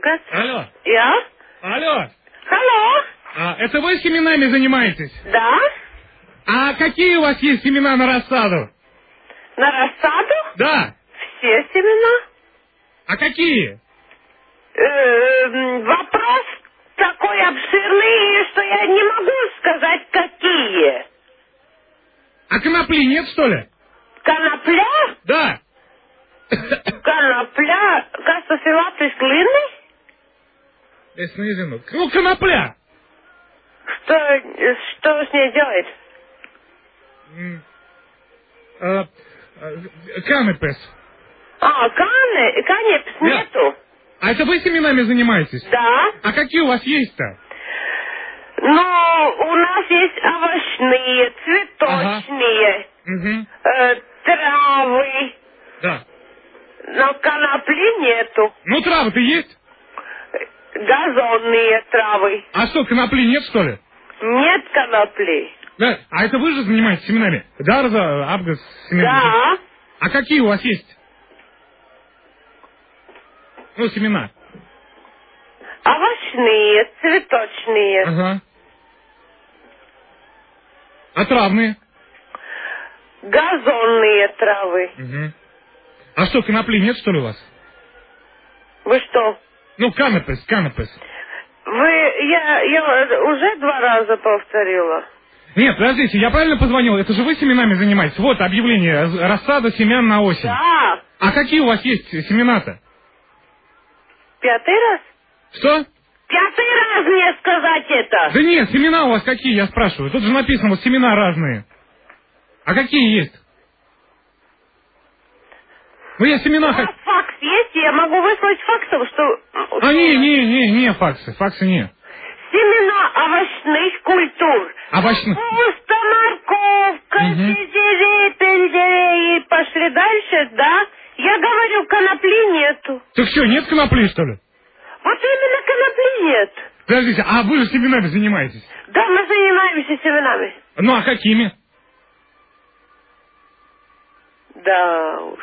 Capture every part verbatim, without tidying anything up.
Адвокат. Алло. Я? Алло. Алло. А, это вы семенами занимаетесь? Да. А какие у вас есть семена на рассаду? На рассаду? Да. Все семена. А какие? Э, вопрос такой обширный, что я не могу сказать, какие. А конопли нет, что ли? Конопля? Да. Конопля? Кастофилатус длинный? Если не знаю. Ну, конопля. Что, что с ней делать? М, а, а, Канепес. А, каны, канепс Нет. нету. А это вы семенами занимаетесь? Да. А какие у вас есть-то? Ну, у нас есть овощные, цветочные, Угу. э, травы, Да. но конопли нету. Ну, травы-то есть? Газонные травы. А что, конопли нет, что ли? Нет коноплей. Да. А это вы же занимаетесь семенами? Дарза, Абгас, семена. Да. А какие у вас есть? Ну, семена. Овощные, цветочные. Ага. А травные? Газонные травы. Угу. А что, конопли нет, что ли, у вас? Вы что? Ну, канапес, канапес. Вы, я, я уже два раза повторила. Нет, подождите, я правильно позвонил? Это же вы семенами занимаетесь? Вот объявление. Рассада семян на осень. Да. А какие у вас есть семена-то? Пятый раз? Что? Пятый раз мне сказать это. Да нет, семена у вас какие, я спрашиваю. Тут же написано, вот семена разные. А какие есть? Ну, я семена... У вас факс есть? Я могу выслать факсом, что... А, не, не, не, не факсы, факсы не. Семена овощных культур. Овощных. Капуста, морковка, Мгм. сельдерей, пельдерей. И пошли дальше, да? Я говорю, конопли нету. Так что, нет конопли, что ли? Вот именно конопли нет. Подождите, а вы же семенами занимаетесь? Да, мы занимаемся семенами. Ну, а какими? Да уж.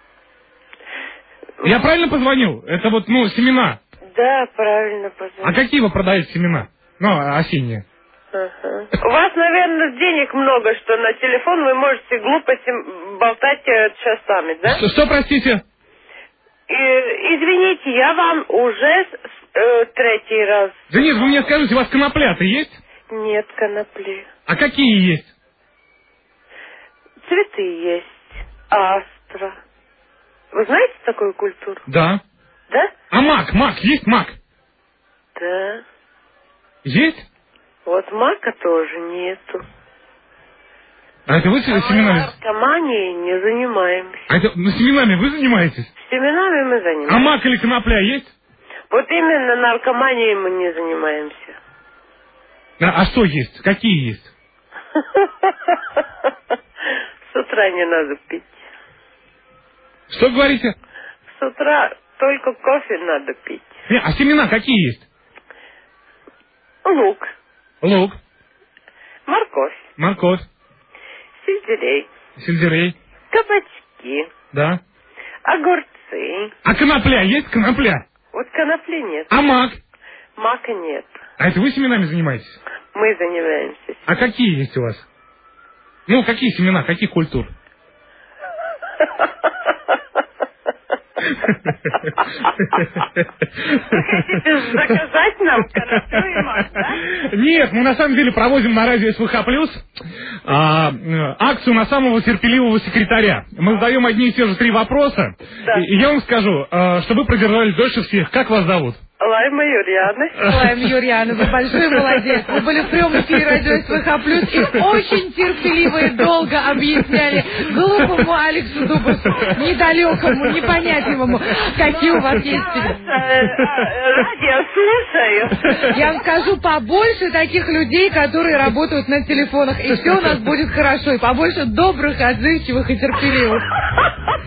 Я правильно позвонил? Это вот, ну, семена. Да, правильно А позвонил. какие вы продаете семена? Ну, осенние. Ага. У вас, наверное, денег много, что на телефон вы можете глупости болтать э, часами, да? Что, что, простите? И, извините, я вам уже с- э, третий раз. Да нет, вы мне скажите, у вас конопля-то есть? Нет конопли. А какие есть? Цветы есть. Астра. Вы знаете такую культуру? Да. Да? А мак, мак, есть мак? Да. Есть? Вот мака тоже нету. А это вы А мы семенами? наркоманией не занимаемся. А это, ну, семенами вы занимаетесь? Семенами мы А занимаемся. мак или конопля есть? Вот именно наркоманией мы не занимаемся. А, а что есть? Какие есть? С утра не надо пить. Что говорите? С утра только кофе надо пить. Не, а семена какие есть? Лук, Лук, морковь, морковь, сельдерей, сельдерей, кабачки, да. огурцы. А конопля есть? Конопля? Вот конопли нет. А мак? Мака нет. А это вы семенами занимаетесь? Мы занимаемся. А какие есть у вас? Ну, какие семена, каких культур? Вы хотите заказать нам коноплю и мак, да? Нет, мы на самом деле проводим на радио СВХ плюс а, э, акцию на самого терпеливого секретаря. Мы задаем одни и те же три вопроса. Да. И, и я вам скажу, э, что вы продержались дольше всех. Как вас зовут? Лайма Юрьяна. Лайма Юрьяна, вы большой молодец. Вы были в прямом эфире радио СВХ плюс и очень терпеливо и долго объясняли глупому Алексу Дубовцу, недалекому, непонятливому, какие у вас есть семена. Радио слушаю. Я вам скажу, побольше таких людей, которые работают на телефонах, и все у нас будет хорошо. И побольше добрых, отзывчивых и терпеливых.